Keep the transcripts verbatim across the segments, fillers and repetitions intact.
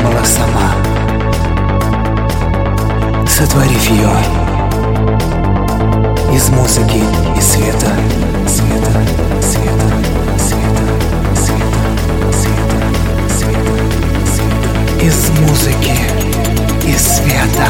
придумала сама, сотворив ее из музыки и света, света, света, света, света, света, света, света, из музыки и света.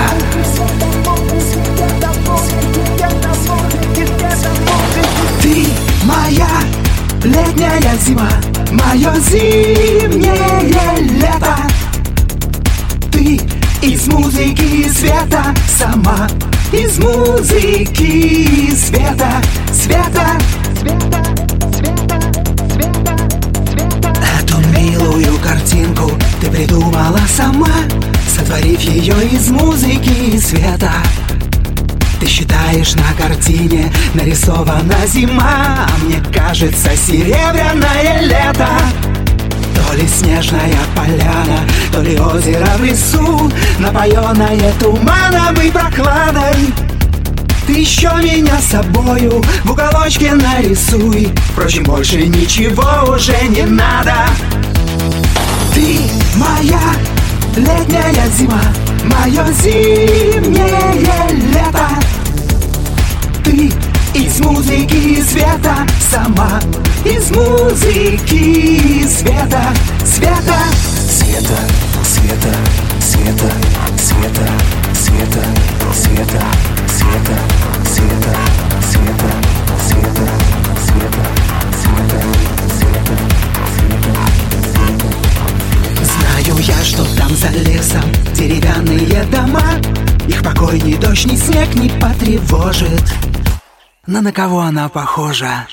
Ты моя летняя зима, мое зимнее лето. Ты из музыки и света сама, из музыки и света, света, света, света, света, света. Эту милую картинку ты придумала сама, сотворив ее из музыки и света. Ты считаешь, на картине нарисована зима, а мне кажется, серебряное лето. То ли снежная поляна, то ли озеро в лесу, напоенное туманом и прохладой. Ты еще меня с собою в уголочке нарисуй, впрочем, больше ничего уже не надо. Ты моя летняя зима, мое зимнее лето. Ты из музыки и света сама, из музыки и света, света, света, света, света, света, света, света, света, света, света, света, света, света, света, света. Знаю я, что там за лесом деревянные дома, их покой ни дождь, ни снег не потревожит. Но на кого она похожа?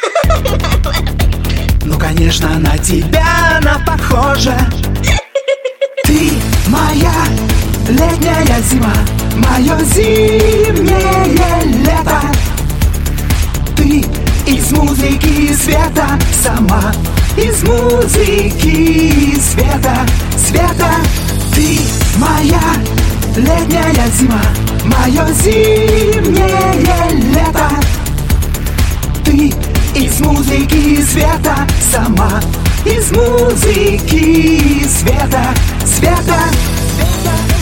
Ну, конечно, на тебя она похожа. Ты моя летняя зима, мое зимнее лето. Ты из музыки и света сама, из музыки и света, света. Ты моя летняя зима, мое зимнее лето. Ты из музыки и света сама, из музыки и света, света, света.